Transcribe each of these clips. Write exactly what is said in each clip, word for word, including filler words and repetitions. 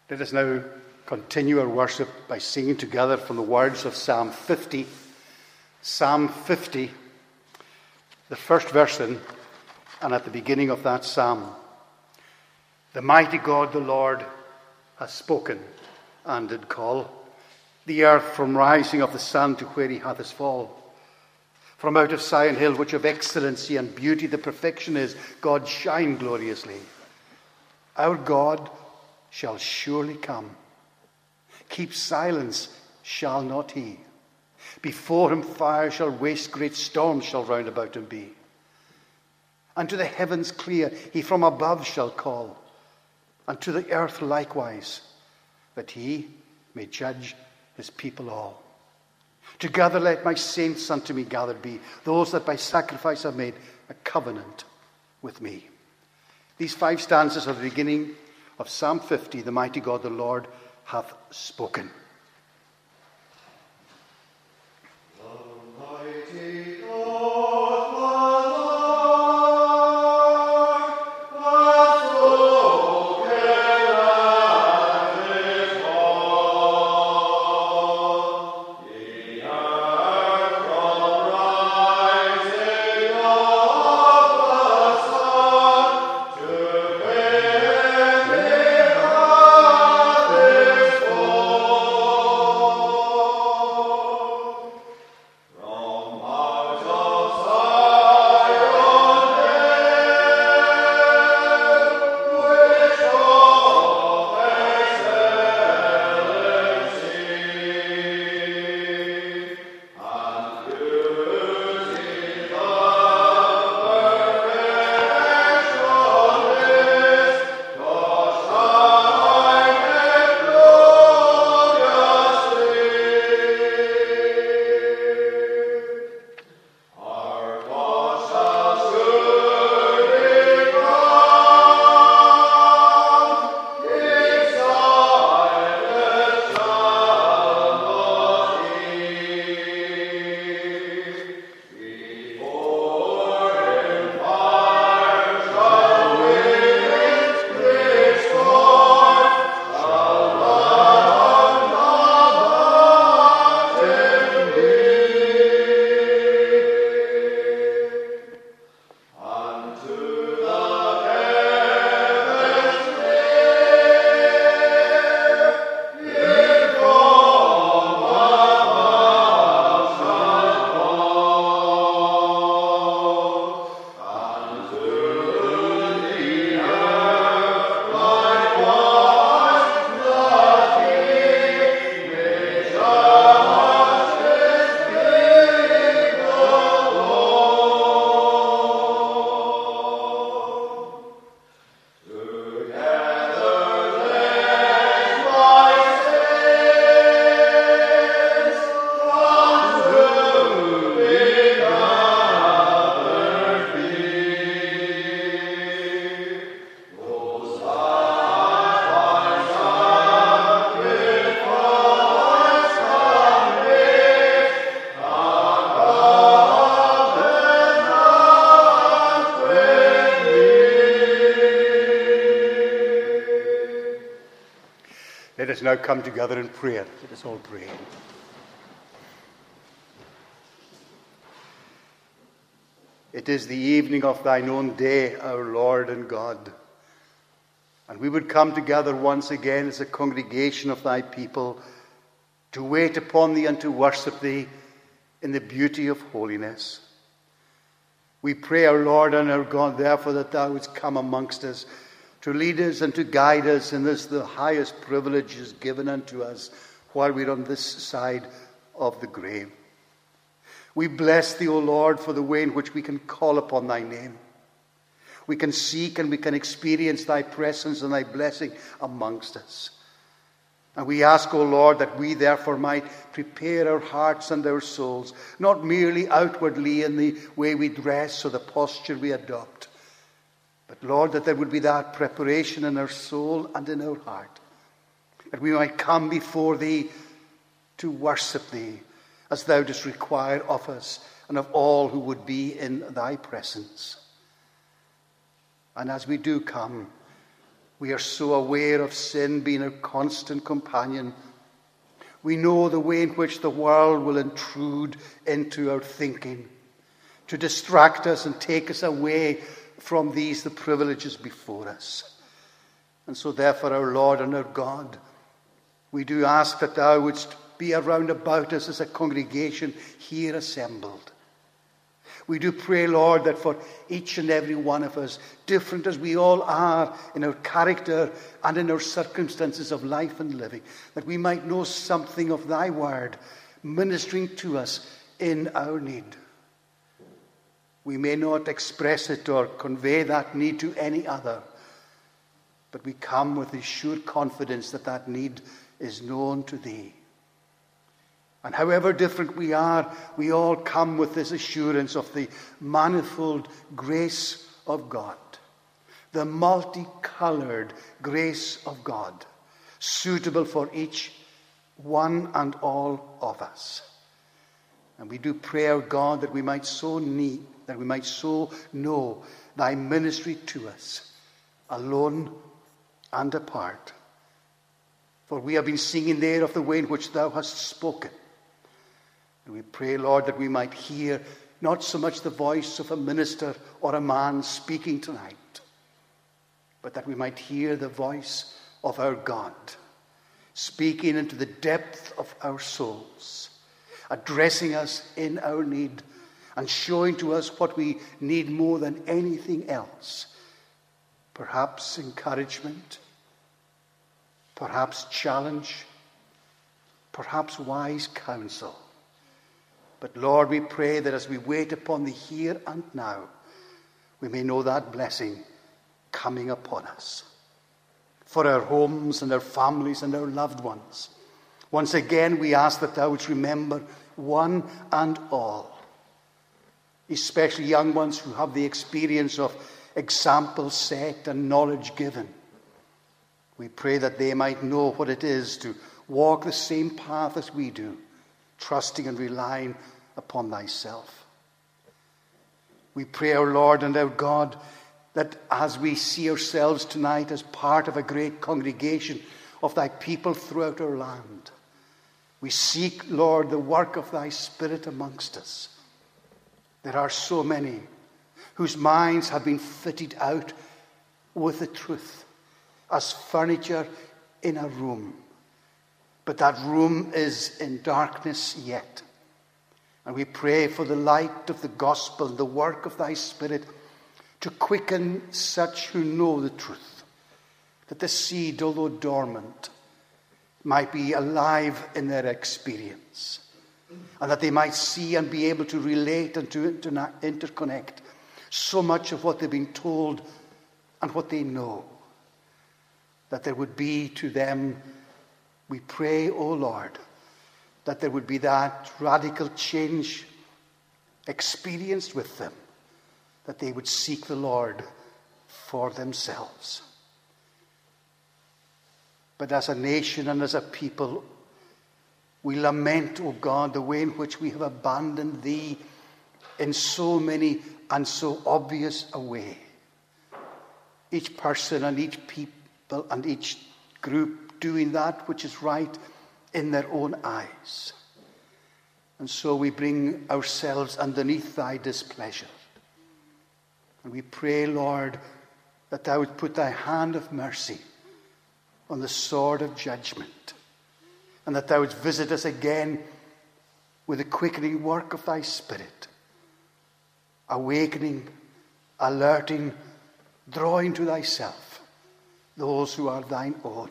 Let us now continue our worship by singing together from the words of Psalm fifty. Psalm fifty, the first verse in, and at the beginning of that psalm. The mighty God, the Lord, has spoken and did call the earth from rising of the sun to where he hath his fall. From out of Sion hill, which of excellency and beauty the perfection is, God shine gloriously. Our God shall surely come. Keep silence shall not he. Before him fire shall waste, great storms shall round about him be. And to the heavens clear he from above shall call, and to the earth likewise, that he may judge his people all. Together let my saints unto me gathered be, those that by sacrifice have made a covenant with me. These five stanzas are the beginning of Psalm fifty, the mighty God, the Lord, hath spoken. Let us now come together in prayer. Let us all pray. It is the evening of thine own day, our Lord and God. And we would come together once again as a congregation of thy people to wait upon thee and to worship thee in the beauty of holiness. We pray, our Lord and our God, therefore, that thou wouldst come amongst us to lead us and to guide us in this, the highest privilege is given unto us while we're on this side of the grave. We bless thee, O Lord, for the way in which we can call upon thy name. We can seek and we can experience thy presence and thy blessing amongst us. And we ask, O Lord, that we therefore might prepare our hearts and our souls, not merely outwardly in the way we dress or the posture we adopt, but, Lord, that there would be that preparation in our soul and in our heart, that we might come before thee to worship thee as thou dost require of us and of all who would be in thy presence. And as we do come, We are so aware of sin being a constant companion. We know the way in which the world will intrude into our thinking to distract us and take us away from these, the privileges before us. And so therefore, our Lord and our God, we do ask that thou wouldst be around about us as a congregation here assembled. We do pray, Lord, that for each and every one of us, different as we all are in our character and in our circumstances of life and living, that we might know something of thy word ministering to us in our need. We may not express it or convey that need to any other, but we come with the sure confidence that that need is known to thee. And however different we are, we all come with this assurance of the manifold grace of God, the multicolored grace of God, suitable for each one and all of us. And we do pray, our God, that we might so need, that we might so know thy ministry to us, alone and apart. For we have been singing there of the way in which thou hast spoken. And we pray, Lord, that we might hear not so much the voice of a minister or a man speaking tonight, but that we might hear the voice of our God speaking into the depth of our souls, addressing us in our need and showing to us what we need more than anything else. Perhaps encouragement, perhaps challenge, perhaps wise counsel. But Lord, we pray that as we wait upon the here and now, we may know that blessing coming upon us. For our homes and our families and our loved ones. Once again, we ask that thou wouldst remember one and all, especially young ones who have the experience of example set and knowledge given. We pray that they might know what it is to walk the same path as we do, trusting and relying upon thyself. We pray, our Lord and our God, that as we see ourselves tonight as part of a great congregation of thy people throughout our land, we seek, Lord, the work of thy Spirit amongst us. There are so many whose minds have been fitted out with the truth as furniture in a room, but that room is in darkness yet. And we pray for the light of the gospel, the work of thy Spirit, to quicken such who know the truth, that the seed, although dormant, might be alive in their experience, and that they might see and be able to relate and to inter- interconnect so much of what they've been told and what they know, that there would be to them, we pray, O Lord, that there would be that radical change experienced with them, that they would seek the Lord for themselves. But as a nation and as a people, we lament, O God, the way in which we have abandoned thee in so many and so obvious a way. Each person and each people and each group doing that which is right in their own eyes. And so we bring ourselves underneath thy displeasure. And we pray, Lord, that thou would put thy hand of mercy on the sword of judgment, and that thou would visit us again with the quickening work of thy Spirit, awakening, alerting, drawing to thyself those who are thine own.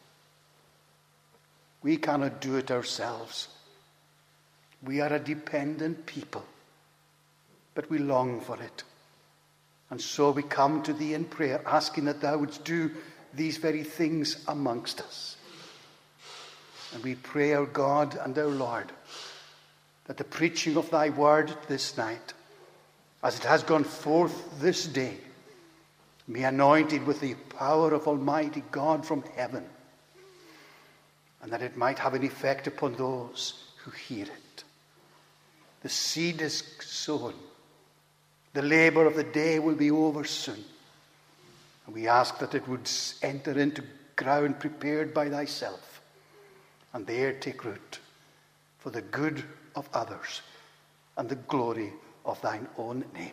We cannot do it ourselves. We are a dependent people, but we long for it. And so we come to thee in prayer, asking that thou wouldst do these very things amongst us. And we pray, our God and our Lord, that the preaching of thy word this night, as it has gone forth this day, be anointed with the power of Almighty God from heaven, and that it might have an effect upon those who hear it. The seed is sown. The labor of the day will be over soon. And we ask that it would enter into ground prepared by thyself, and there take root for the good of others and the glory of thine own name.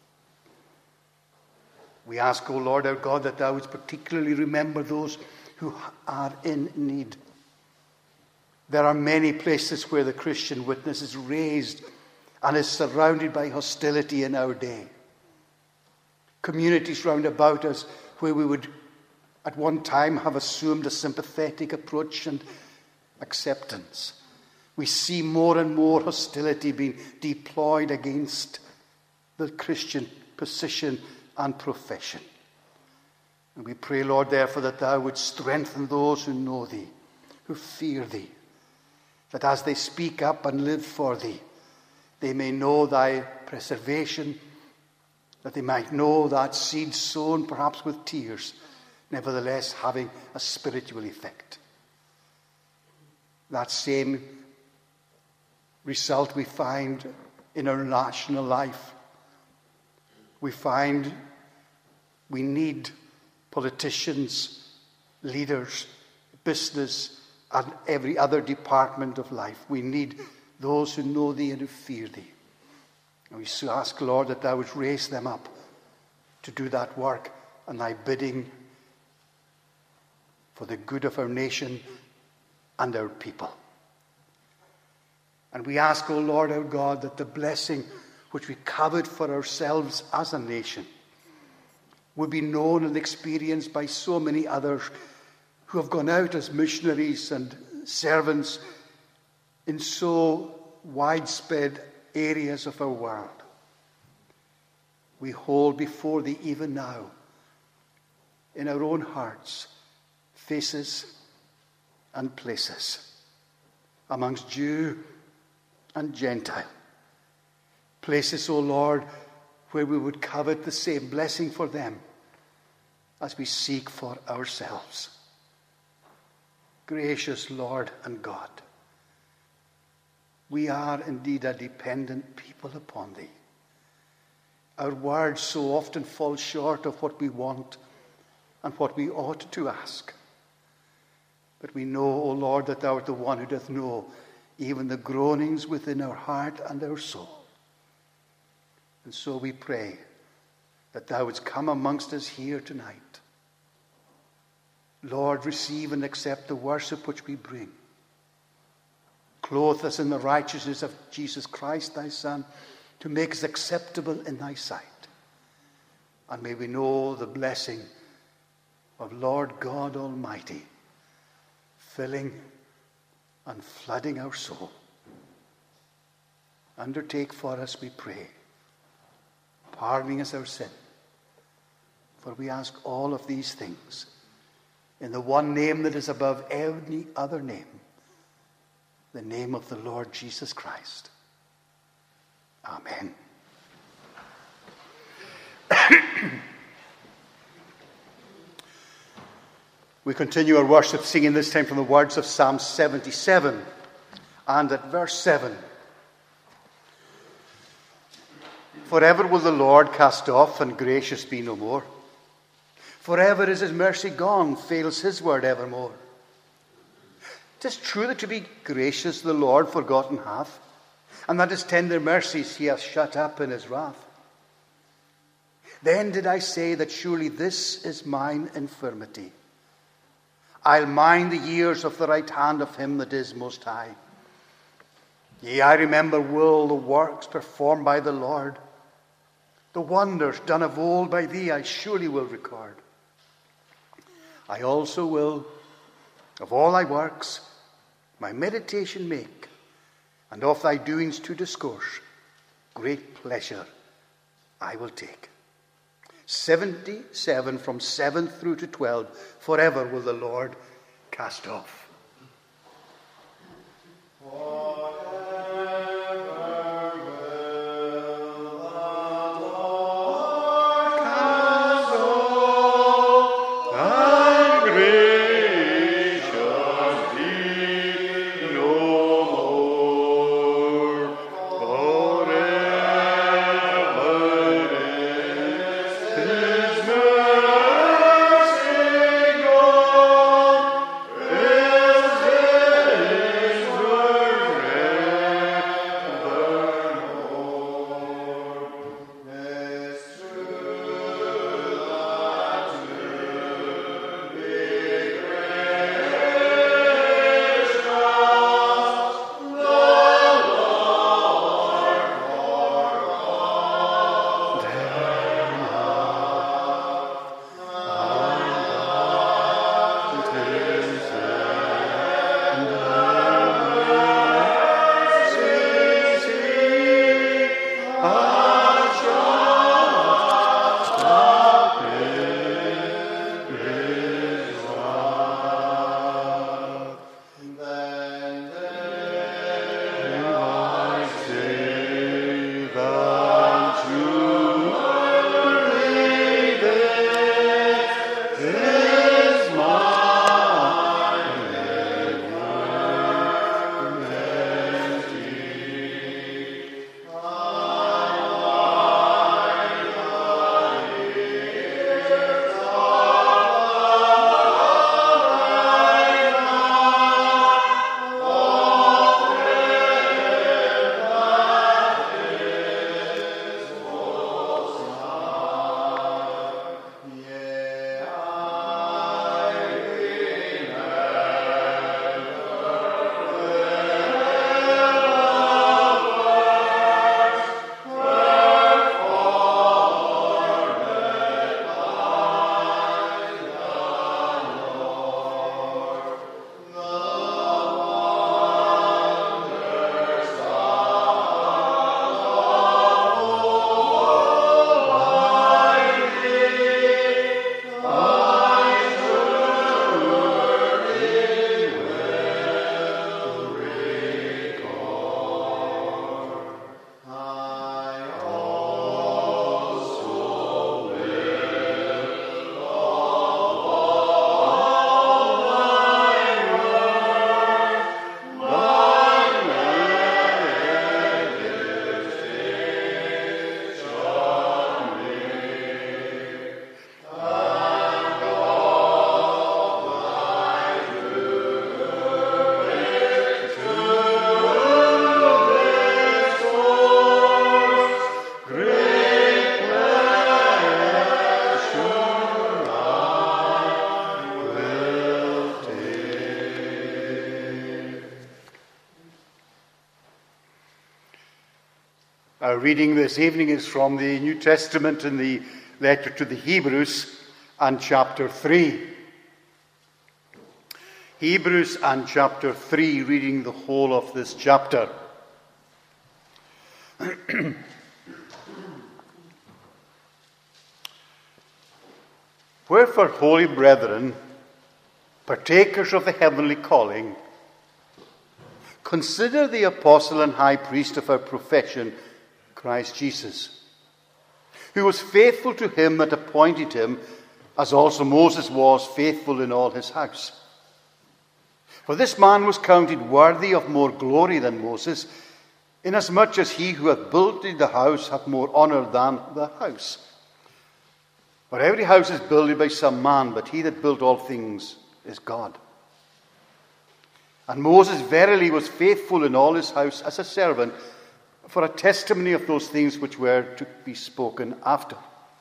We ask, O Lord our God, that thou wouldst particularly remember those who are in need. There are many places where the Christian witness is raised and is surrounded by hostility in our day. Communities round about us where we would at one time have assumed a sympathetic approach and acceptance. We see more and more hostility being deployed against the Christian position and profession. And we pray, Lord, therefore, that thou would strengthen those who know thee, who fear thee, that as they speak up and live for thee, they may know thy preservation, that they might know that seed sown perhaps with tears, nevertheless having a spiritual effect. That same result we find in our national life. We find we need politicians, leaders, business, and every other department of life. We need those who know thee and who fear thee. And we so ask, Lord, that thou would raise them up to do that work and thy bidding for the good of our nation and our people. And we ask, O Lord our God, that the blessing which we covet for ourselves as a nation would be known and experienced by so many others who have gone out as missionaries and servants in so widespread areas of our world. We hold before thee even now, in our own hearts, faces and places, amongst Jew and Gentile. Places, O Lord, where we would covet the same blessing for them as we seek for ourselves. Gracious Lord and God, we are indeed a dependent people upon thee. Our words so often fall short of what we want and what we ought to ask. But we know, O Lord, that thou art the one who doth know even the groanings within our heart and our soul. And so we pray that thou wouldst come amongst us here tonight. Lord, receive and accept the worship which we bring. Clothe us in the righteousness of Jesus Christ, thy Son, to make us acceptable in thy sight. And may we know the blessing of Lord God Almighty, filling and flooding our soul. Undertake for us, we pray, pardoning us our sin. For we ask all of these things in the one name that is above any other name, the name of the Lord Jesus Christ. Amen. We continue our worship singing this time from the words of Psalm seventy-seven and at verse seven. Forever will the Lord cast off and gracious be no more. Forever is his mercy gone, fails his word evermore. 'Tis true that to be gracious the Lord forgotten hath, and that his tender mercies he hath shut up in his wrath. Then did I say that surely this is mine infirmity. I'll mind the years of the right hand of him that is most high. Yea, I remember well the works performed by the Lord. The wonders done of old by thee I surely will record. I also will of all thy works my meditation make, and of thy doings to discourse great pleasure I will take. seventy-seven from seven through to twelve. Forever will the Lord cast off. His mercy Our reading this evening is from the New Testament in the letter to the Hebrews and chapter three. Hebrews and chapter three, reading the whole of this chapter. Wherefore, holy brethren, partakers of the heavenly calling, consider the apostle and high priest of our profession, Christ Jesus, who was faithful to him that appointed him, as also Moses was faithful in all his house. For this man was counted worthy of more glory than Moses, inasmuch as he who hath builded the house hath more honour than the house. For every house is builded by some man, but he that built all things is God. And Moses verily was faithful in all his house as a servant, for a testimony of those things which were to be spoken after.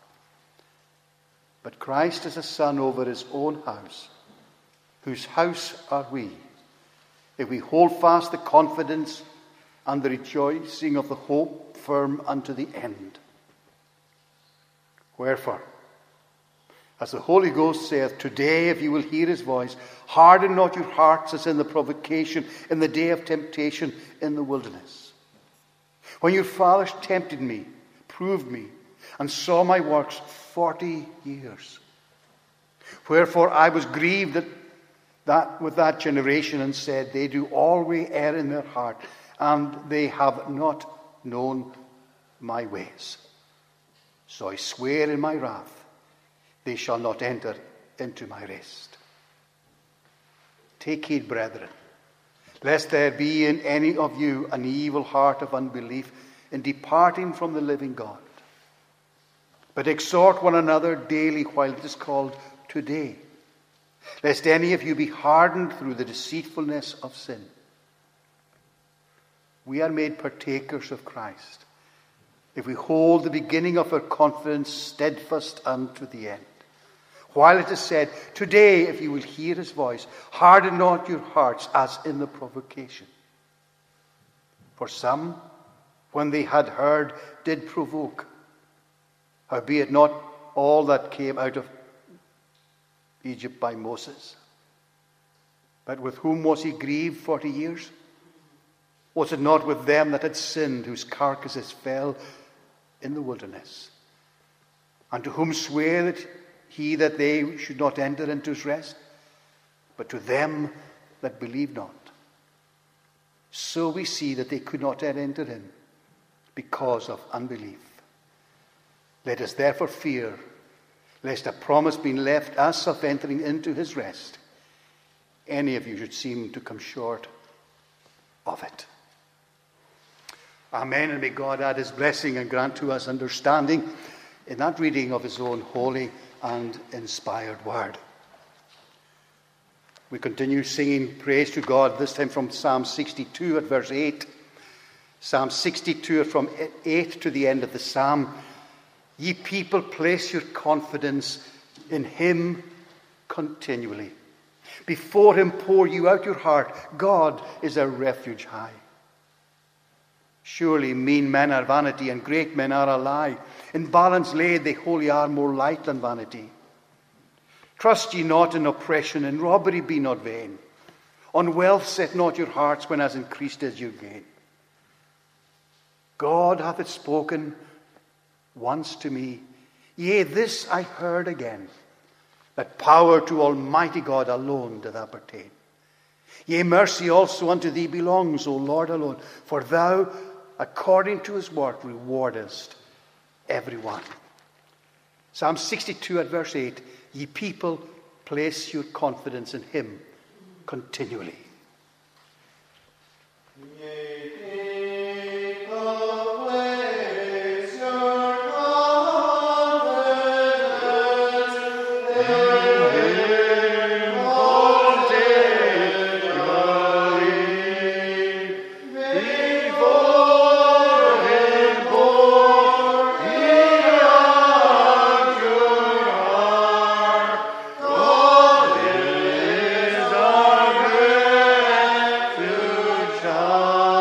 But Christ is a son over his own house, whose house are we, if we hold fast the confidence and the rejoicing of the hope firm unto the end. Wherefore, as the Holy Ghost saith, today if you will hear his voice, harden not your hearts as in the provocation, in the day of temptation in the wilderness. When your fathers tempted me, proved me, and saw my works forty years. Wherefore I was grieved at that with that generation, and said, they do always err in their heart, and they have not known my ways. So I swear in my wrath, they shall not enter into my rest. Take heed, brethren, lest there be in any of you an evil heart of unbelief in departing from the living God. But exhort one another daily while it is called today, lest any of you be hardened through the deceitfulness of sin. We are made partakers of Christ if we hold the beginning of our confidence steadfast unto the end. While it is said, today, if you will hear his voice, harden not your hearts as in the provocation. For some, when they had heard, did provoke, howbeit not all that came out of Egypt by Moses. But with whom was he grieved forty years? Was it not with them that had sinned, whose carcasses fell in the wilderness? And to whom sware that he that they should not enter into his rest, but to them that believe not. So we see that they could not enter in because of unbelief. Let us therefore fear, lest a promise being left us of entering into his rest, any of you should seem to come short of it. Amen, and may God add his blessing and grant to us understanding in that reading of his own holy and inspired word. We continue singing praise to God, this time from Psalm sixty-two at verse eight. Psalm sixty-two from eight to the end of the psalm. Ye people, place your confidence in him continually. Before him pour you out your heart. God is our refuge high. Surely mean men are vanity, and great men are a lie. In balance laid, they wholly are more light than vanity. Trust ye not in oppression, and robbery be not vain. On wealth set not your hearts, when as increased is your gain. God hath it spoken once to me, yea, this I heard again, that power to Almighty God alone doth appertain. Yea, mercy also unto thee belongs, O Lord alone, for thou, according to his work, rewardest every one. Psalm sixty-two at verse eight. Ye people, place your confidence in him continually. God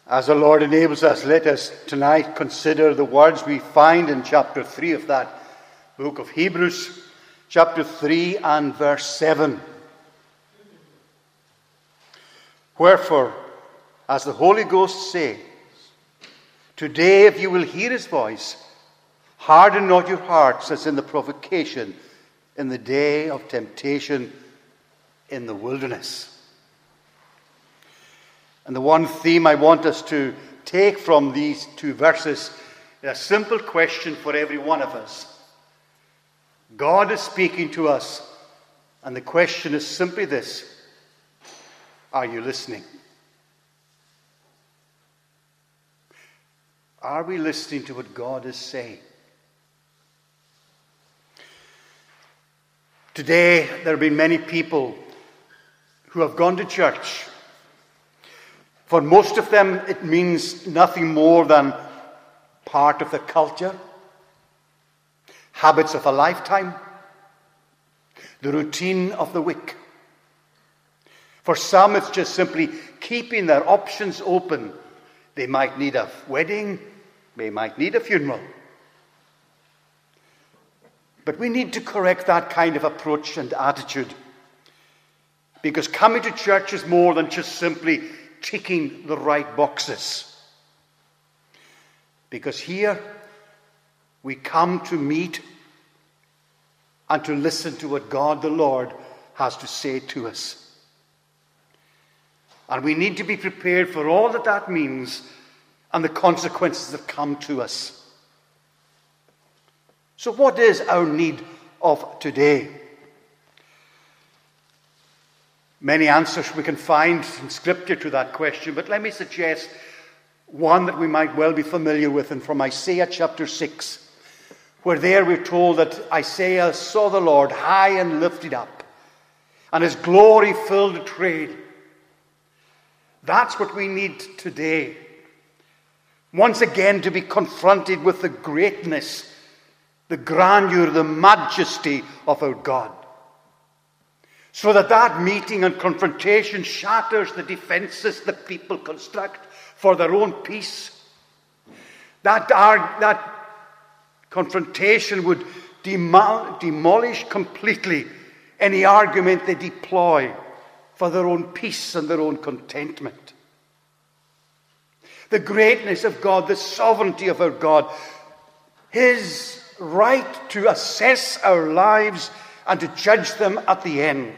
As the Lord enables us, let us tonight consider the words we find in chapter three of that book of Hebrews, chapter three and verse seven. Wherefore, as the Holy Ghost says, today if you will hear his voice, harden not your hearts as in the provocation in the day of temptation in the wilderness. And the one theme I want us to take from these two verses is a simple question for every one of us. God is speaking to us, and the question is simply this: are you listening? Are we listening to what God is saying? Today, there have been many people who have gone to church. For most of them, it means nothing more than part of the culture, habits of a lifetime, the routine of the week. For some, it's just simply keeping their options open. They might need a wedding, they might need a funeral. But we need to correct that kind of approach and attitude, because coming to church is more than just simply ticking the right boxes. Because here we come to meet and to listen to what God the Lord has to say to us. And we need to be prepared for all that that means and the consequences that come to us. So what is our need of today? Many answers we can find in Scripture to that question, but let me suggest one that we might well be familiar with, and from Isaiah chapter six, where there we're told that Isaiah saw the Lord high and lifted up, and his glory filled the trade. That's what we need today. Once again, to be confronted with the greatness, the grandeur, the majesty of our God. So that that meeting and confrontation shatters the defenses that people construct for their own peace. That, our, that confrontation would demol- demolish completely any argument they deploy for their own peace and their own contentment. The greatness of God, the sovereignty of our God, his right to assess our lives and to judge them at the end.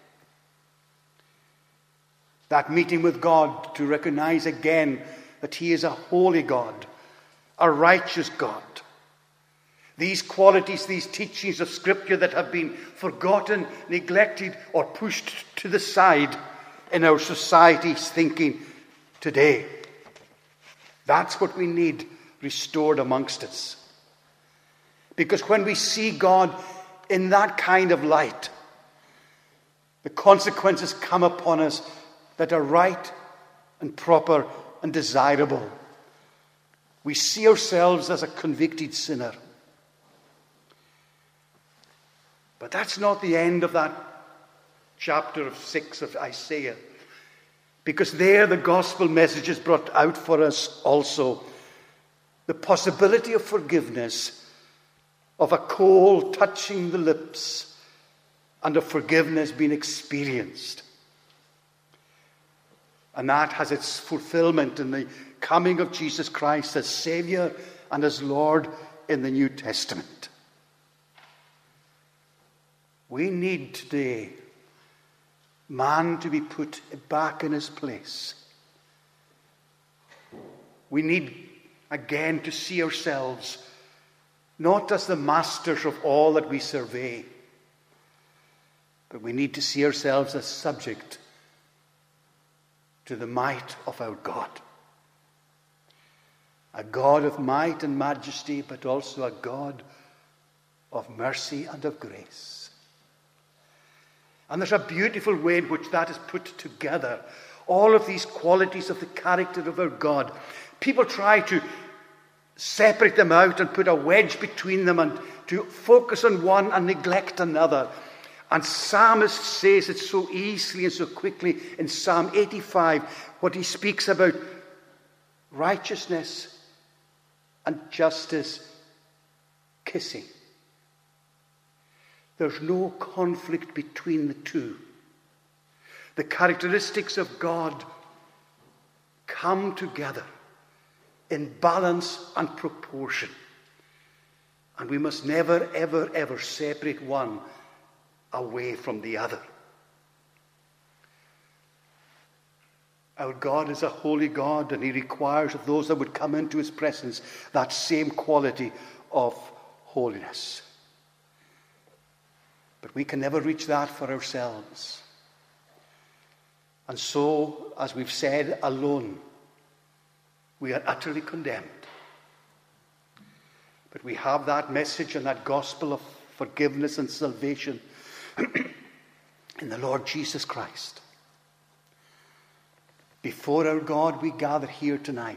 That meeting with God, to recognize again that he is a holy God, a righteous God. These qualities, these teachings of Scripture that have been forgotten, neglected, or pushed to the side in our society's thinking today. That's what we need restored amongst us. Because when we see God in that kind of light, the consequences come upon us that are right and proper and desirable. We see ourselves as a convicted sinner. But that's not the end of that chapter of six of Isaiah. Because there the gospel message is brought out for us also. The possibility of forgiveness, of a coal touching the lips, and of forgiveness being experienced. And that has its fulfillment in the coming of Jesus Christ as Savior and as Lord in the New Testament. We need today man to be put back in his place. We need again to see ourselves not as the masters of all that we survey, but we need to see ourselves as subject to the might of our God. A God of might and majesty, but also a God of mercy and of grace. And there's a beautiful way in which that is put together. All of these qualities of the character of our God. People try to separate them out and put a wedge between them and to focus on one and neglect another. And Psalmist says it so easily and so quickly in Psalm eighty-five, what he speaks about righteousness and justice kissing. There's no conflict between the two. The characteristics of God come together in balance and proportion. And we must never, ever, ever separate one away from the other. Our God is a holy God, and he requires of those that would come into his presence that same quality of holiness. But we can never reach that for ourselves. And so, as we've said, alone, we are utterly condemned. But we have that message and that gospel of forgiveness and salvation in the Lord Jesus Christ. Before our God we gather here tonight.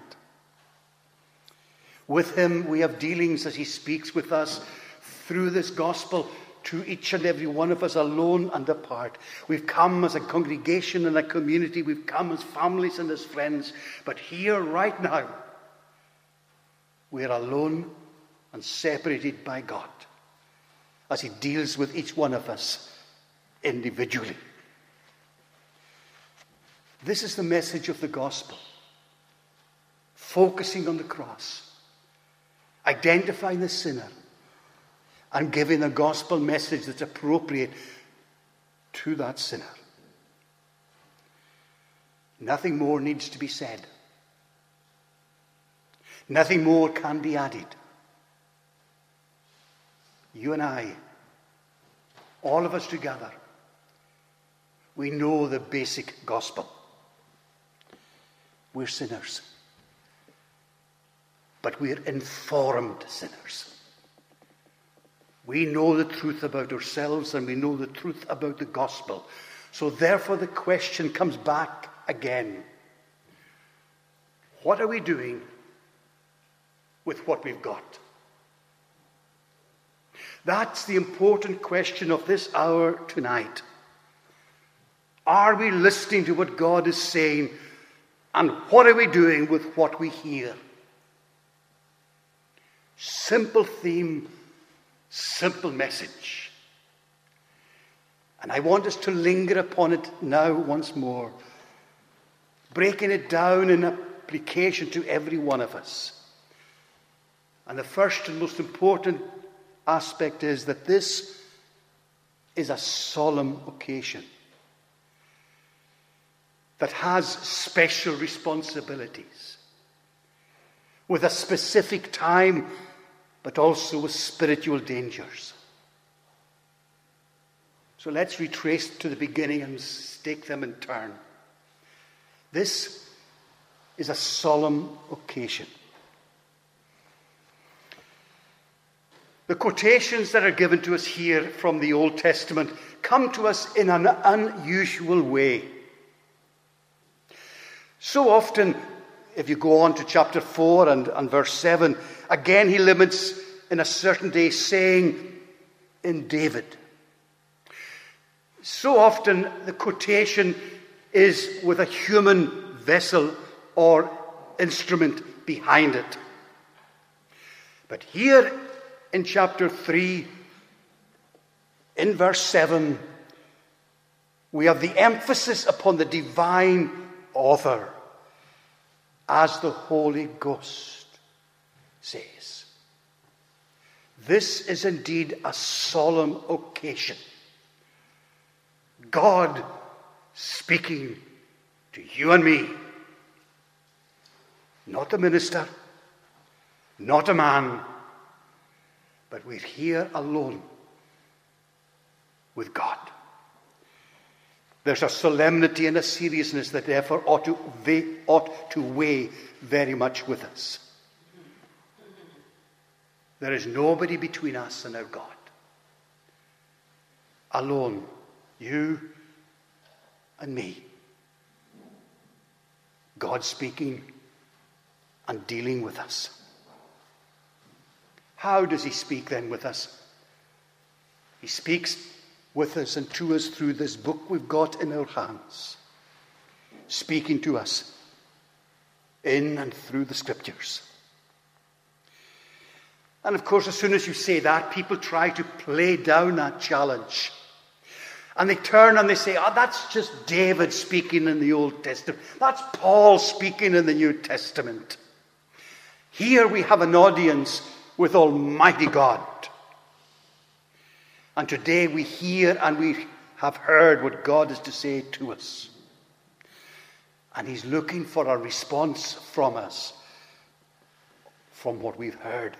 With him we have dealings as he speaks with us through this gospel to each and every one of us alone and apart. We've come as a congregation and a community. We've come as families and as friends. But here right now we're alone and separated by God as he deals with each one of us individually. This is the message of the gospel. Focusing on the cross, identifying the sinner, and giving a gospel message that's appropriate to that sinner. Nothing more needs to be said. Nothing more can be added. You and I, all of us together, we know the basic gospel. We're sinners. But we're informed sinners. We know the truth about ourselves, and we know the truth about the gospel. So therefore the question comes back again. What are we doing with what we've got? That's the important question of this hour tonight. Are we listening to what God is saying? And what are we doing with what we hear? Simple theme, simple message. And I want us to linger upon it now once more, breaking it down in application to every one of us. And the first and most important aspect is that this is a solemn occasion that has special responsibilities, with a specific time, but also with spiritual dangers. So let's retrace to the beginning and take them in turn. This is a solemn occasion. The quotations that are given to us here from the Old Testament come to us in an unusual way. So often, if you go on to chapter four and, and verse seven, again he limits in a certain day, saying in David. So often the quotation is with a human vessel or instrument behind it. But here in chapter three, in verse seven, we have the emphasis upon the divine author, as the Holy Ghost says. This is indeed a solemn occasion. God speaking to you and me. Not a minister, not a man, but we're here alone with God. There's a solemnity and a seriousness that therefore ought to, they ought to weigh very much with us. There is nobody between us and our God. Alone, you and me. God speaking and dealing with us. How does he speak then with us? He speaks with us and to us through this book we've got in our hands, speaking to us in and through the Scriptures. And of course, as soon as you say that, people try to play down that challenge. And they turn and they say, oh, that's just David speaking in the Old Testament. That's Paul speaking in the New Testament. Here we have an audience with Almighty God. And today we hear and we have heard what God is to say to us. And he's looking for a response from us, from what we've heard.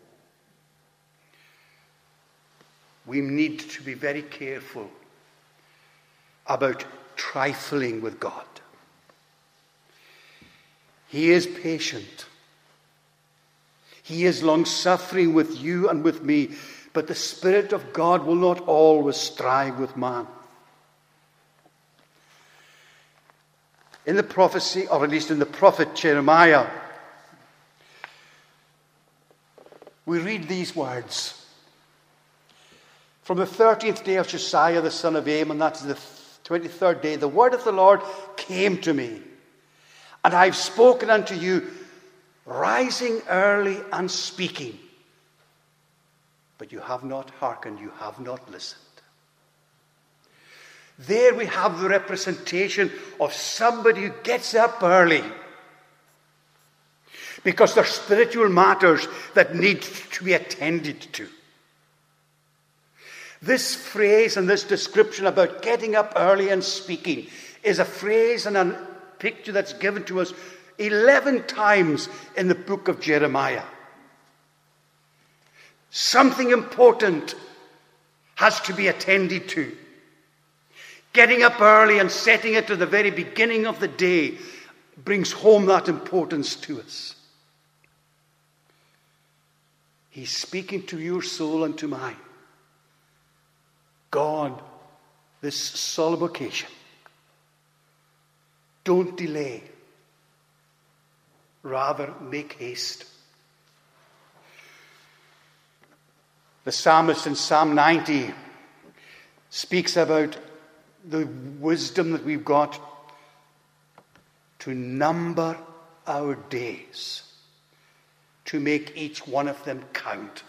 We need to be very careful about trifling with God. He is patient. He is long-suffering with you and with me, but the Spirit of God will not always strive with man. In the prophecy, or at least in the prophet Jeremiah, we read these words. From the thirteenth day of Josiah, the son of Amon, that's the twenty-third day, the word of the Lord came to me. And I've spoken unto you, rising early and speaking. But you have not hearkened, you have not listened. There we have the representation of somebody who gets up early. Because there are spiritual matters that need to be attended to. This phrase and this description about getting up early and speaking is a phrase and a picture that's given to us eleven times in the book of Jeremiah. Something important has to be attended to. Getting up early and setting it to the very beginning of the day brings home that importance to us. He's speaking to your soul and to mine. God, this solemn occasion, don't delay. Rather, make haste. The psalmist in Psalm ninety speaks about the wisdom that we've got to number our days, to make each one of them count.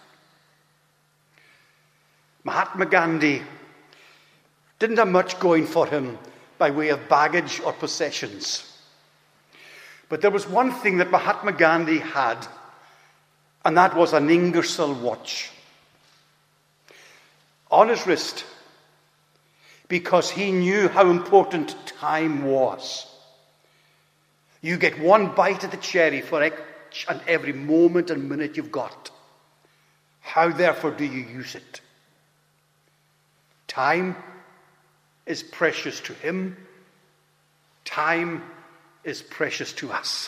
Mahatma Gandhi didn't have much going for him by way of baggage or possessions. But there was one thing that Mahatma Gandhi had, and that was an Ingersoll watch on his wrist, because he knew how important time was. You get one bite of the cherry for each and every moment and minute you've got. How, therefore, do you use it? Time is precious to him. Time is precious to us.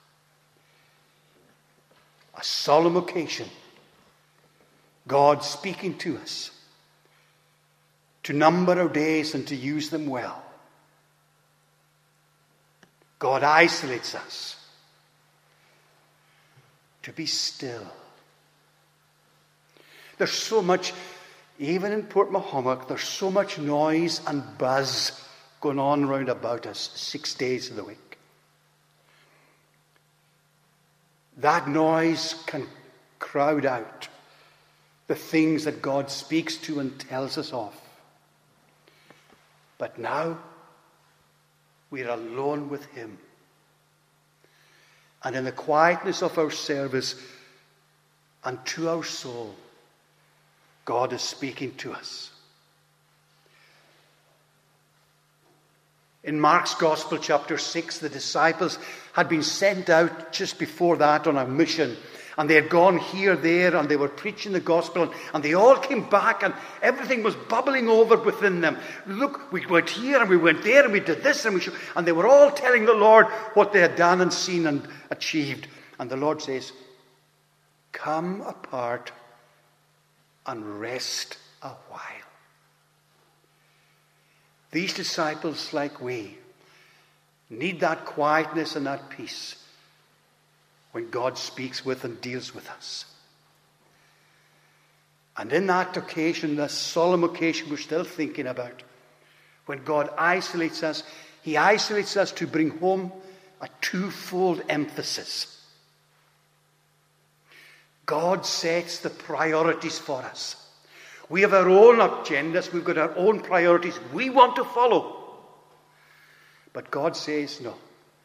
A solemn occasion. God speaking to us. To number our days and to use them well. God isolates us. To be still. There's so much, even in Port Mahomet, there's so much noise and buzz going on round about us six days of the week. That noise can crowd out the things that God speaks to and tells us of. But now, we're alone with him. And in the quietness of our service and to our soul, God is speaking to us. In Mark's Gospel, chapter six, the disciples had been sent out just before that on a mission. And they had gone here, there, and they were preaching the gospel. And they all came back, and everything was bubbling over within them. Look, we went here, and we went there, and we did this, and we should. And they were all telling the Lord what they had done and seen and achieved. And the Lord says, come apart and rest a while. These disciples, like we, need that quietness and that peace when God speaks with and deals with us. And in that occasion, this solemn occasion we're still thinking about, when God isolates us, he isolates us to bring home a twofold emphasis. God sets the priorities for us. We have our own agendas. We've got our own priorities we want to follow. But God says, no.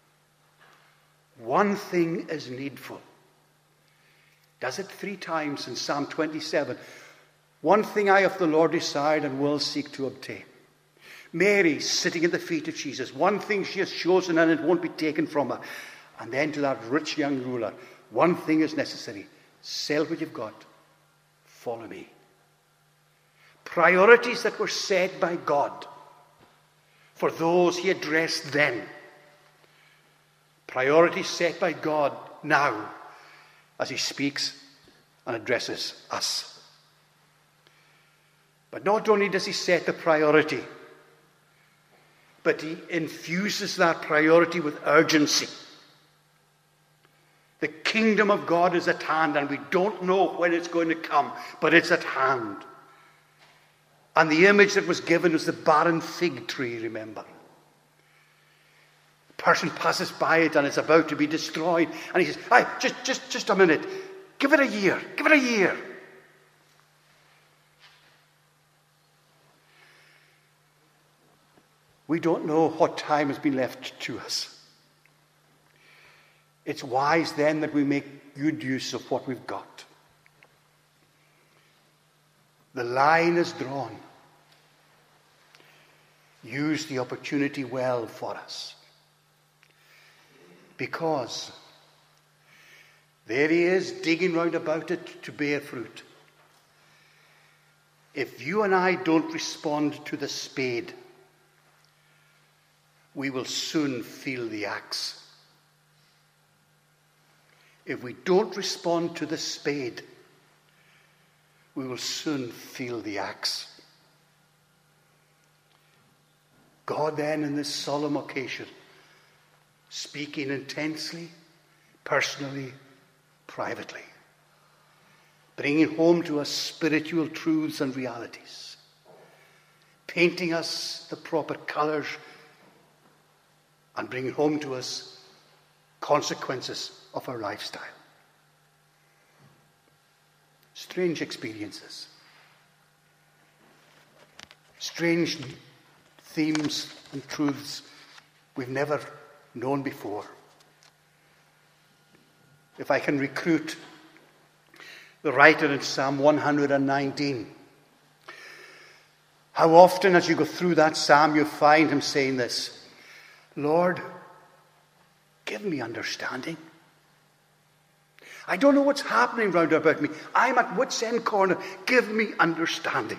One thing is needful. Does it three times in Psalm twenty-seven. One thing I of the Lord desire and will seek to obtain. Mary sitting at the feet of Jesus. One thing she has chosen and it won't be taken from her. And then to that rich young ruler. One thing is necessary. Sell what you've got. Follow me. Priorities that were set by God for those he addressed then. Priorities set by God now as he speaks and addresses us. But not only does he set the priority, but he infuses that priority with urgency. The kingdom of God is at hand, and we don't know when it's going to come, but it's at hand. And the image that was given was the barren fig tree, remember. A person passes by it and it's about to be destroyed. And he says, hey, just, just, just a minute. Give it a year. Give it a year. We don't know what time has been left to us. It's wise then that we make good use of what we've got. The line is drawn. Use the opportunity well for us. Because there he is digging round about it to bear fruit. If you and I don't respond to the spade, we will soon feel the axe. If we don't respond to the spade, we will soon feel the axe. God then, in this solemn occasion, speaking intensely, personally, privately, bringing home to us spiritual truths and realities, painting us the proper colours, and bringing home to us consequences of our lifestyle. Strange experiences. Strange themes and truths we've never known before. If I can recruit the writer in Psalm one hundred nineteen, how often as you go through that psalm you find him saying this, Lord, give me understanding. I don't know what's happening round about me. I'm at wit's end corner. Give me understanding.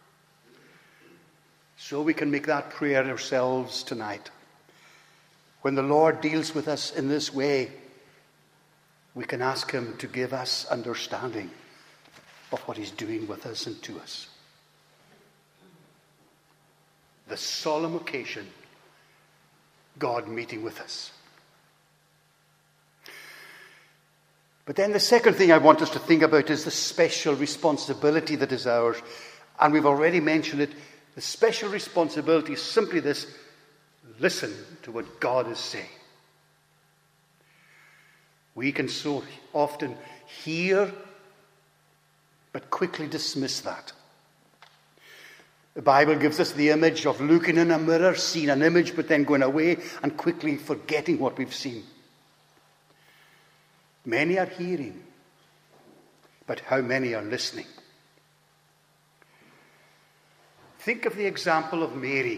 So we can make that prayer ourselves tonight. When the Lord deals with us in this way, we can ask him to give us understanding of what he's doing with us and to us. The solemn occasion, God meeting with us. But then the second thing I want us to think about is the special responsibility that is ours. And we've already mentioned it. The special responsibility is simply this: listen to what God is saying. We can so often hear, but quickly dismiss that. The Bible gives us the image of looking in a mirror, seeing an image, but then going away and quickly forgetting what we've seen. Many are hearing, but how many are listening? Think of the example of Mary.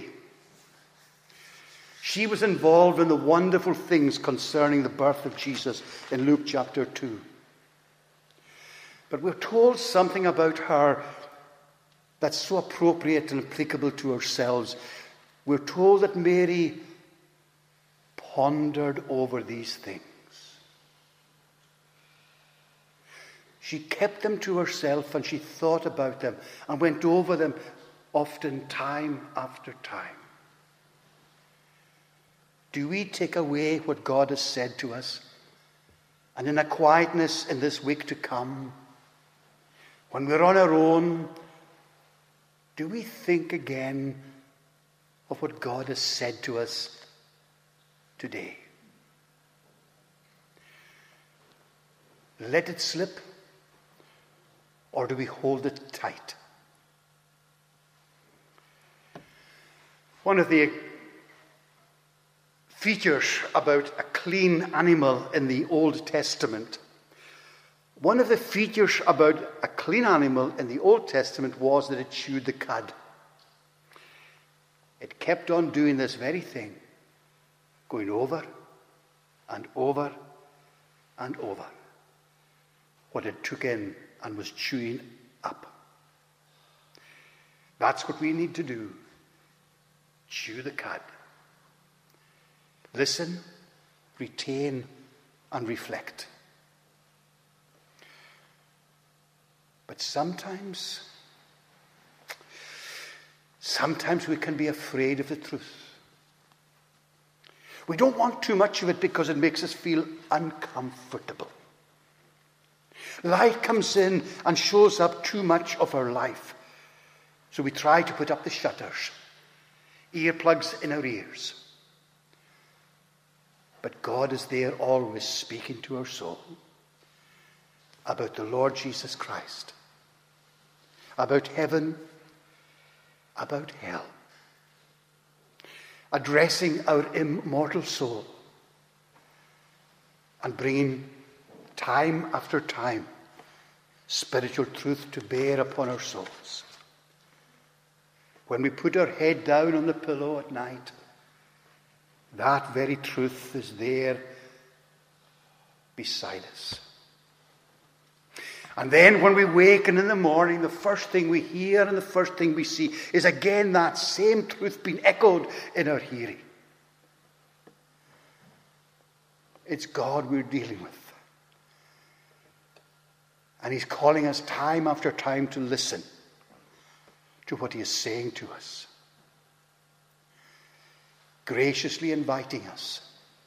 She was involved in the wonderful things concerning the birth of Jesus in Luke chapter two. But we're told something about her that's so appropriate and applicable to ourselves. We're told that Mary pondered over these things. She kept them to herself and she thought about them and went over them often time after time. Do we take away what God has said to us? And in a quietness in this week to come, when we're on our own, do we think again of what God has said to us today? let it slip, or do we hold it tight? One of the features about a clean animal in the Old Testament, one of the features about a clean animal in the Old Testament was that it chewed the cud. It kept on doing this very thing, going over and over and over what it took in and was chewing up. That's what we need to do. Chew the cud. Listen, retain, and reflect. But sometimes, sometimes we can be afraid of the truth. We don't want too much of it because it makes us feel uncomfortable. Light comes in and shows up too much of our life. So we try to put up the shutters, earplugs in our ears. But God is there always speaking to our soul about the Lord Jesus Christ, about heaven, about hell, addressing our immortal soul and bringing time after time spiritual truth to bear upon our souls. When we put our head down on the pillow at night, that very truth is there beside us. And then when we waken in the morning, the first thing we hear and the first thing we see is again that same truth being echoed in our hearing. It's God we're dealing with. And He's calling us time after time to listen to what He is saying to us. Graciously inviting us.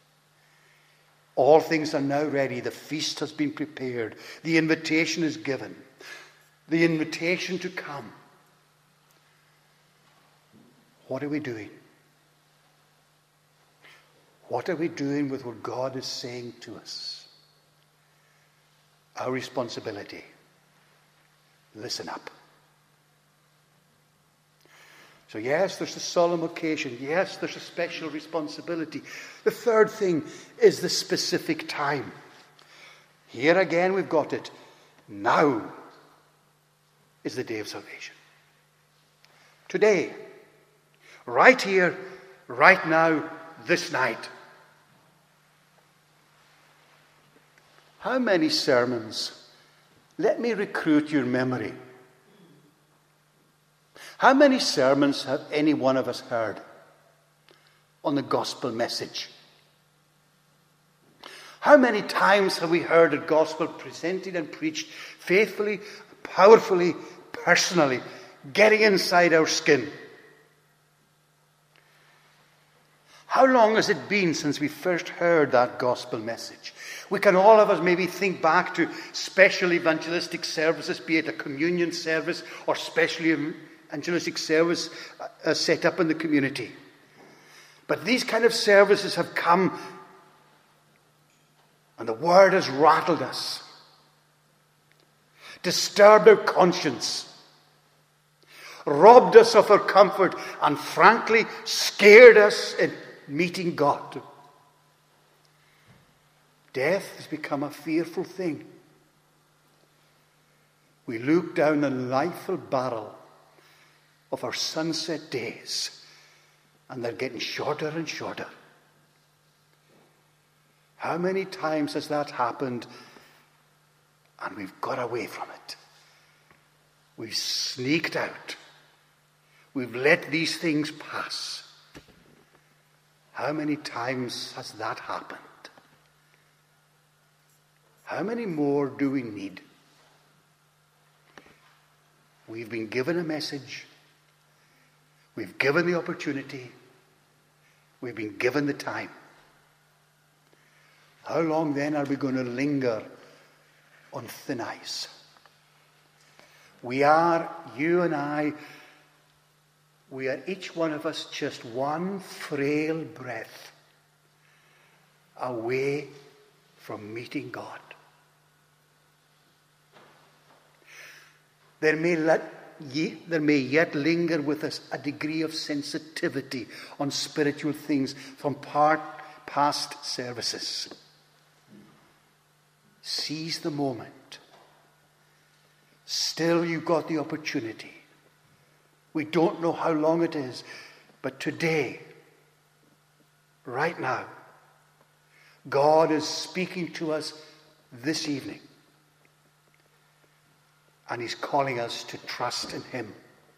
All things are now ready. The feast has been prepared. The invitation is given. The invitation to come. What are we doing? What are we doing with what God is saying to us? Our responsibility. Listen up. So yes, there's a solemn occasion. Yes, there's a special responsibility. The third thing is the specific time. Here again we've got it. Now is the day of salvation. Today. Right here, right now, this night. How many sermons? Let me recruit your memory. How many sermons have any one of us heard on the gospel message? How many times have we heard the gospel presented and preached faithfully, powerfully, personally, getting inside our skin? How long has it been since we first heard that gospel message? We can all of us maybe think back to special evangelistic services, be it a communion service or special evangelistic service uh, set up in the community. But these kind of services have come and the word has rattled us, disturbed our conscience, robbed us of our comfort, and frankly scared us in meeting God. Death has become a fearful thing. We look down the lifeful barrel of our sunset days, and they're getting shorter and shorter. How many times has that happened and we've got away from it? We've sneaked out. We've let these things pass. How many times has that happened? How many more do we need? We've been given a message. We've given the opportunity. We've been given the time. How long then are we going to linger on thin ice? We are, you and I, we are each one of us just one frail breath away from meeting God. There may, let, ye, there may yet linger with us a degree of sensitivity on spiritual things from part, past services. Seize the moment. Still, you've got the opportunity. We don't know how long it is, but today, right now, God is speaking to us this evening. And he's calling us to trust in him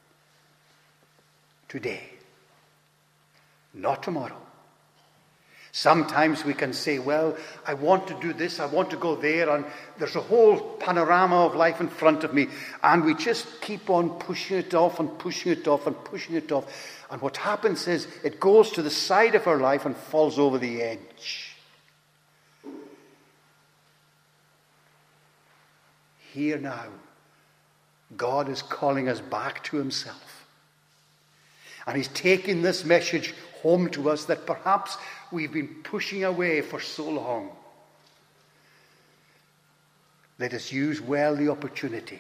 today, not tomorrow. Sometimes we can say, well, I want to do this, I want to go there, and there's a whole panorama of life in front of me, and we just keep on pushing it off and pushing it off and pushing it off. And what happens is it goes to the side of our life and falls over the edge. Here now, God is calling us back to himself. And he's taking this message home to us that perhaps we've been pushing away for so long. Let us use well the opportunity.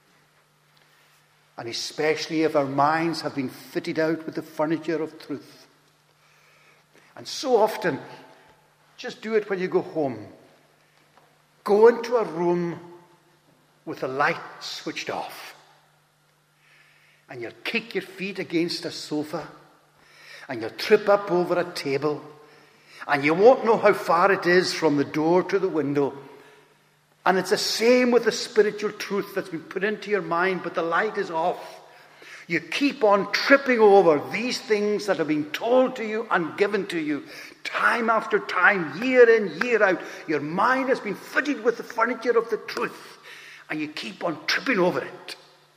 And especially if our minds have been fitted out with the furniture of truth. And so often, just do it when you go home. Go into a room with the light switched off. And you'll kick your feet against a sofa. And you'll trip up over a table. And you won't know how far it is from the door to the window. And it's the same with the spiritual truth that's been put into your mind, but the light is off. You keep on tripping over these things that have been told to you and given to you. Time after time, year in, year out. Your mind has been fitted with the furniture of the truth. And you keep on tripping over it.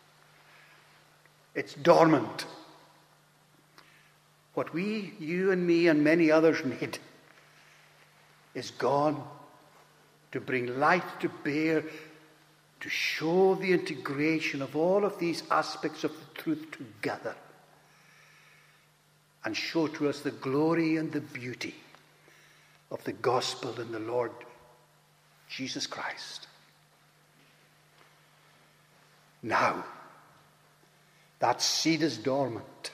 It's dormant. What we, you and me and many others need is God to bring light to bear, to show the integration of all of these aspects of the truth together, and show to us the glory and the beauty of the gospel in the Lord Jesus Christ. Now, that seed is dormant,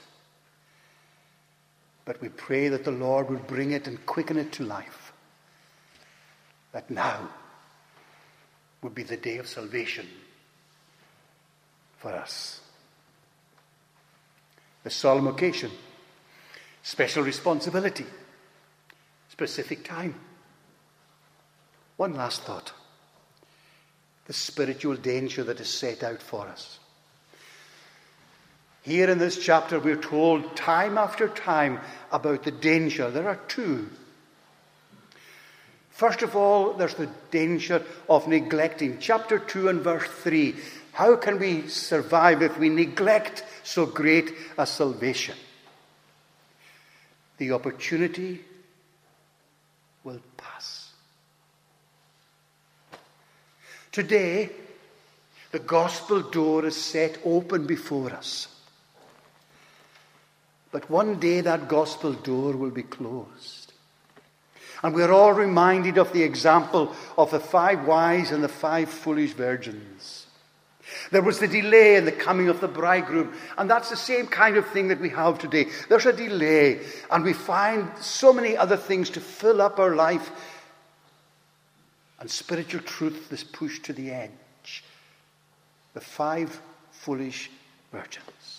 but we pray that the Lord would bring it and quicken it to life. That now would be the day of salvation for us. The solemn occasion, special responsibility, specific time. One last thought. The spiritual danger that is set out for us. Here in this chapter we're told time after time about the danger. There are two. First of all, there's the danger of neglecting. Chapter two and verse three. How can we survive if we neglect so great a salvation? The opportunity will pass. Today, the gospel door is set open before us. But one day that gospel door will be closed. And we're all reminded of the example of the five wise and the five foolish virgins. There was the delay in the coming of the bridegroom. And that's the same kind of thing that we have today. There's a delay. And we find so many other things to fill up our life. And spiritual truth is pushed to the edge. The five foolish virgins.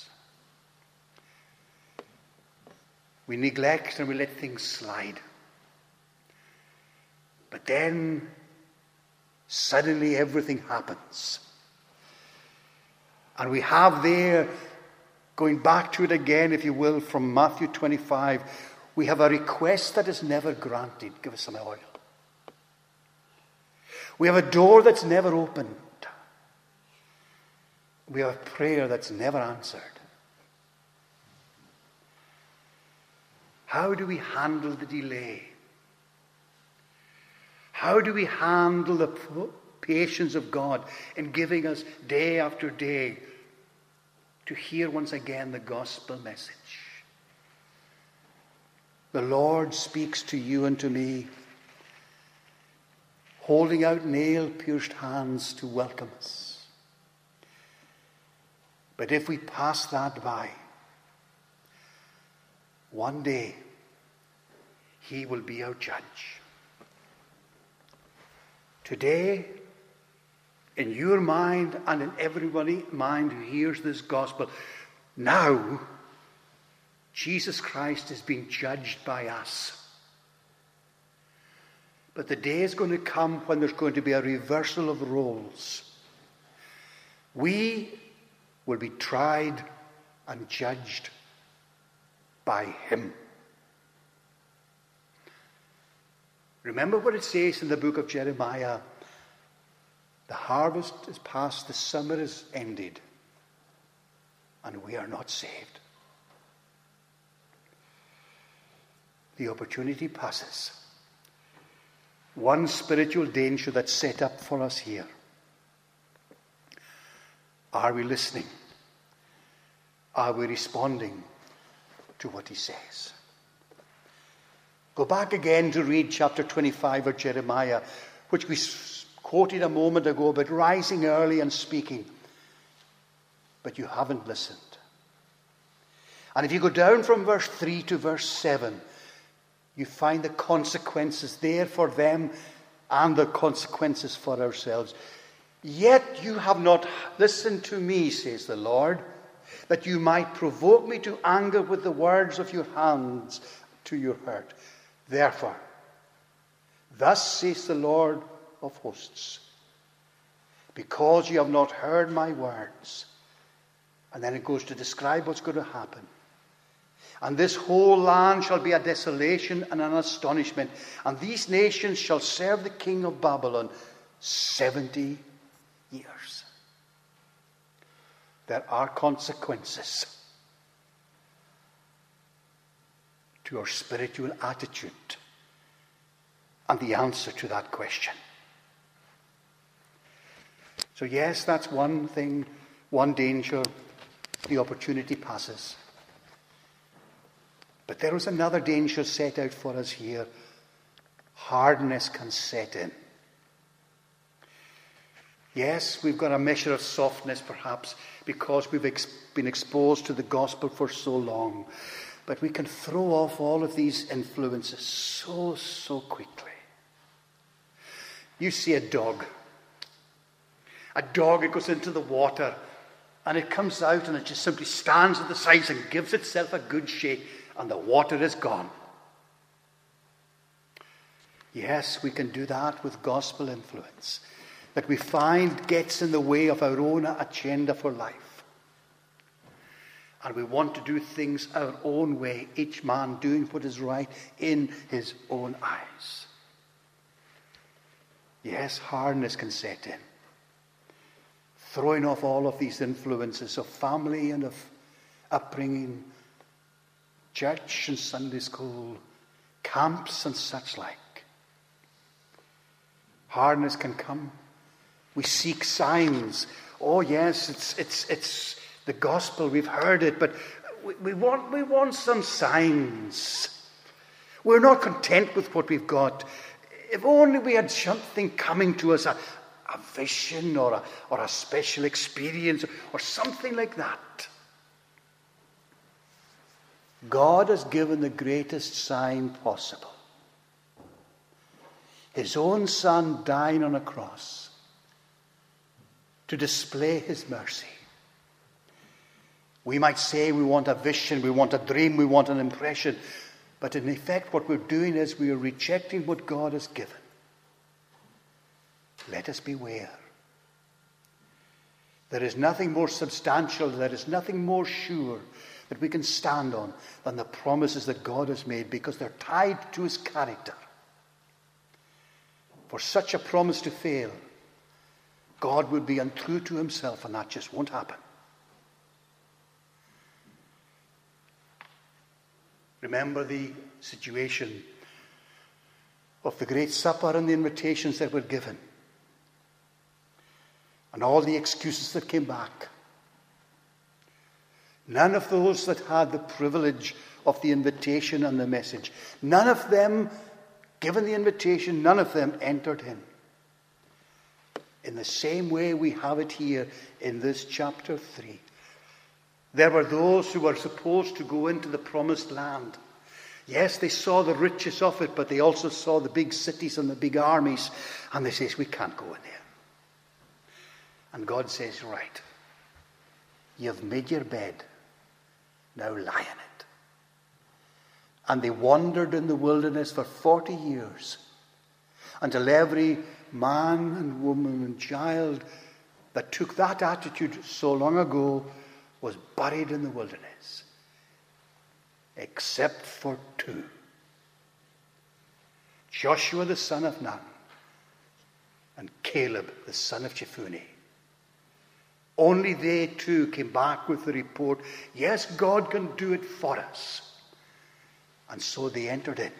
We neglect and we let things slide. But then, suddenly everything happens. And we have there, going back to it again, if you will, from Matthew twenty-five, we have a request that is never granted. Give us some oil. We have a door that's never opened. We have a prayer that's never answered. How do we handle the delay? How do we handle the patience of God in giving us day after day to hear once again the gospel message? The Lord speaks to you and to me, holding out nail-pierced hands to welcome us. But if we pass that by, one day he will be our judge. Today, in your mind and in everybody's mind who hears this gospel, now Jesus Christ is being judged by us. But the day is going to come when there's going to be a reversal of roles. We will be tried and judged by him. Remember what it says in the book of Jeremiah. The harvest is past, the summer is ended, and we are not saved. The opportunity passes. One spiritual danger that's set up for us here. Are we listening? Are we responding to what he says? Go back again to read chapter twenty-five of Jeremiah, which we quoted a moment ago about rising early and speaking. But you haven't listened. And if you go down from verse three to verse seven, you find the consequences there for them and the consequences for ourselves. Yet you have not listened to me, says the Lord, that you might provoke me to anger with the words of your hands to your hurt. Therefore, thus says the Lord of hosts, because you have not heard my words. And then it goes to describe what's going to happen. And this whole land shall be a desolation and an astonishment. And these nations shall serve the king of Babylon seventy years. There are consequences to our spiritual attitude and the answer to that question. So yes, that's one thing, one danger. The opportunity passes. But there is another danger set out for us here. Hardness can set in. Yes, we've got a measure of softness perhaps because we've ex- been exposed to the gospel for so long. But we can throw off all of these influences so, so quickly. You see a dog. A dog, it goes into the water and it comes out and it just simply stands at the sides and gives itself a good shake. And the water is gone. Yes, we can do that with gospel influence that we find gets in the way of our own agenda for life. And we want to do things our own way, each man doing what is right in his own eyes. Yes, hardness can set in. Throwing off all of these influences of family and of upbringing, church and Sunday school, camps and such like. Hardness can come. We seek signs. Oh yes, it's it's it's the gospel. We've heard it, but we, we want we want some signs. We're not content with what we've got. If only we had something coming to us, a, a vision or a or a special experience or something like that. God has given the greatest sign possible. His own Son dying on a cross to display his mercy. We might say we want a vision, we want a dream, we want an impression. But in effect what we're doing is we are rejecting what God has given. Let us beware. There is nothing more substantial, there is nothing more sure that we can stand on than the promises that God has made, because they're tied to his character. For such a promise to fail, God would be untrue to himself, and that just won't happen. Remember the situation of the Great Supper and the invitations that were given, and all the excuses that came back. None of those that had the privilege of the invitation and the message, none of them, given the invitation, none of them entered in. In the same way we have it here in this chapter three. There were those who were supposed to go into the promised land. Yes, they saw the riches of it, but they also saw the big cities and the big armies. And they say, we can't go in there. And God says, right, you've made your bed, now lie in it. And they wandered in the wilderness for forty years, until every man and woman and child that took that attitude so long ago was buried in the wilderness, except for two. Joshua the son of Nun and Caleb the son of Jephunneh. Only they two came back with the report, yes, God can do it for us. And so they entered in.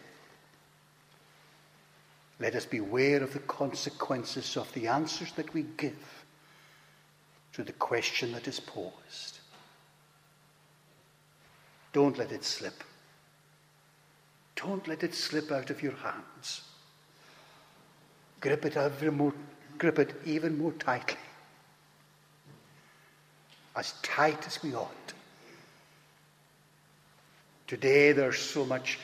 Let us beware of the consequences of the answers that we give to the question that is posed. Don't let it slip. Don't let it slip out of your hands. Grip it ever more, grip it even more tightly. As tight as we ought. Today there's so much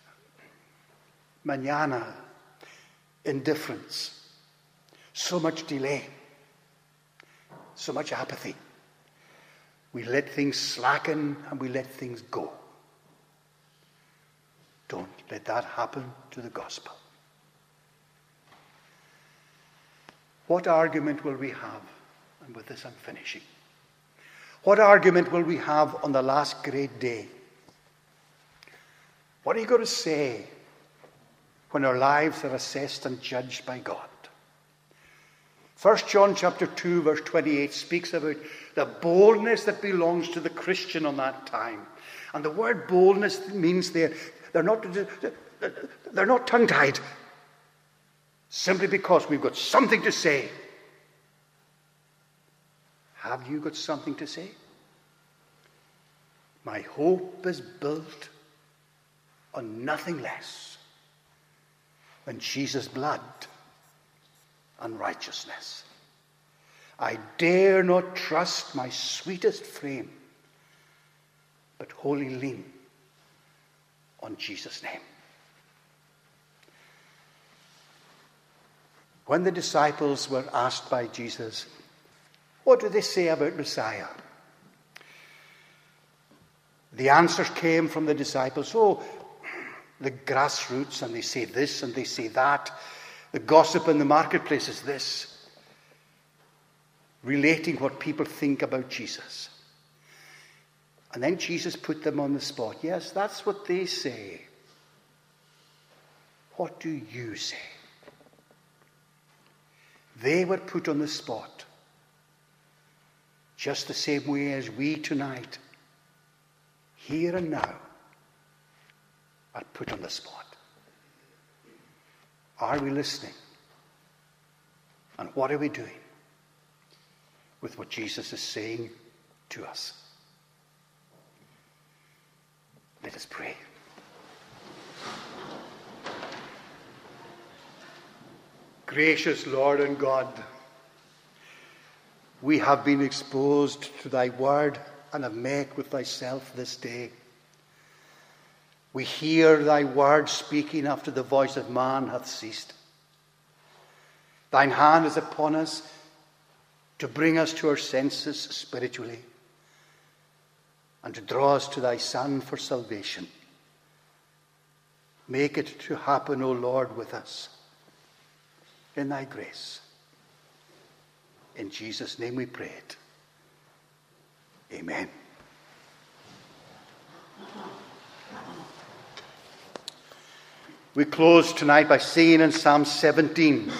mañana, indifference, so much delay, so much apathy. We let things slacken and we let things go. Don't let that happen to the gospel. What argument will we have? And with this I'm finishing. What argument will we have on the last great day? What are you going to say when our lives are assessed and judged by God? First John chapter two verse twenty-eight speaks about the boldness that belongs to the Christian on that time. And the word boldness means they're, they're not, they're not tongue-tied. Simply because we've got something to say. Have you got something to say? My hope is built on nothing less than Jesus' blood and righteousness. I dare not trust my sweetest frame, but wholly lean on Jesus' name. When the disciples were asked by Jesus, what do they say about Messiah? The answers came from the disciples. Oh, the grassroots, and they say this and they say that. The gossip in the marketplace is this. Relating what people think about Jesus. And then Jesus put them on the spot. Yes, that's what they say. What do you say? They were put on the spot. Just the same way as we tonight, here and now, are put on the spot. Are we listening? And what are we doing with what Jesus is saying to us? Let us pray. Gracious Lord and God, we have been exposed to thy word and have met with thyself this day. We hear thy word speaking after the voice of man hath ceased. Thine hand is upon us to bring us to our senses spiritually and to draw us to thy Son for salvation. Make it to happen, O Lord, with us in thy grace. In Jesus' name we pray it. Amen. We close tonight by singing in Psalm seventeen.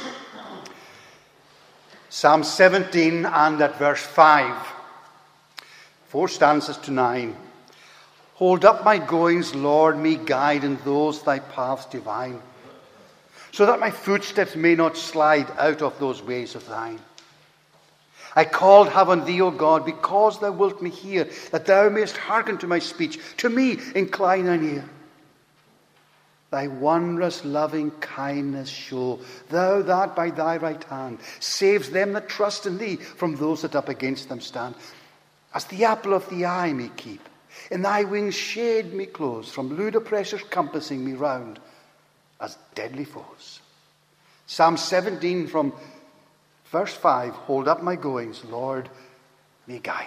Psalm seventeen and at verse five. Four stanzas to nine. Hold up my goings, Lord, me guide in those thy paths divine, so that my footsteps may not slide out of those ways of thine. I called have on thee, O God, because thou wilt me hear, that thou mayest hearken to my speech. To me incline thine ear. Thy wondrous loving kindness show, thou that by thy right hand saves them that trust in thee from those that up against them stand. as the apple of the eye me keep. In thy wings shade me close from lewd oppressors compassing me round as deadly foes. Psalm seventeen from verse five, hold up my goings, Lord, me guide.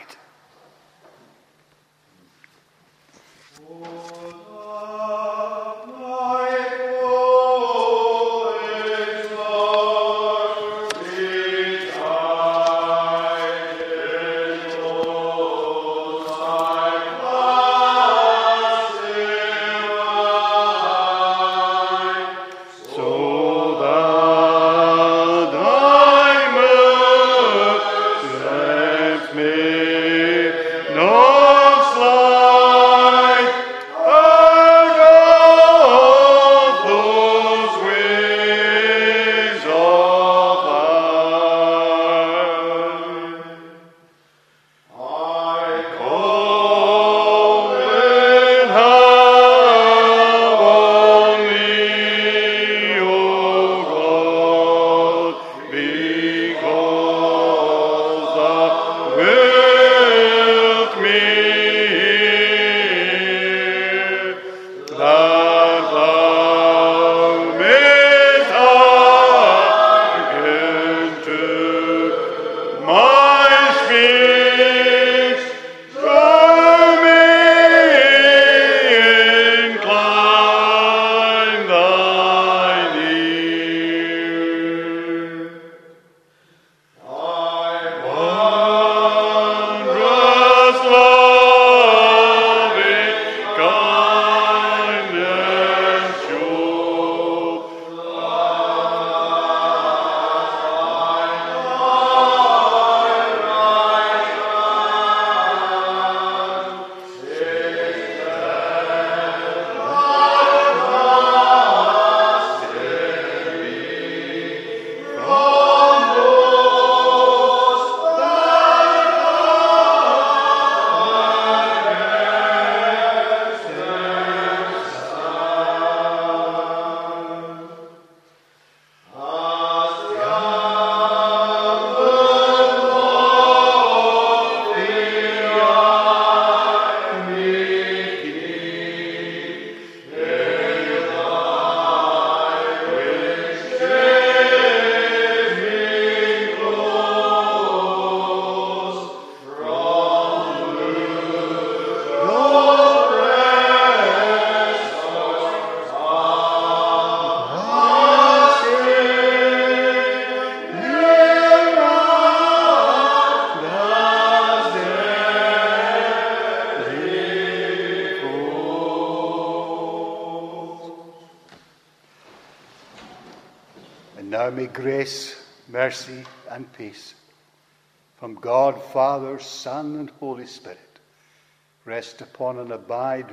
Now may grace, mercy, and peace from God, Father, Son, and Holy Spirit rest upon and abide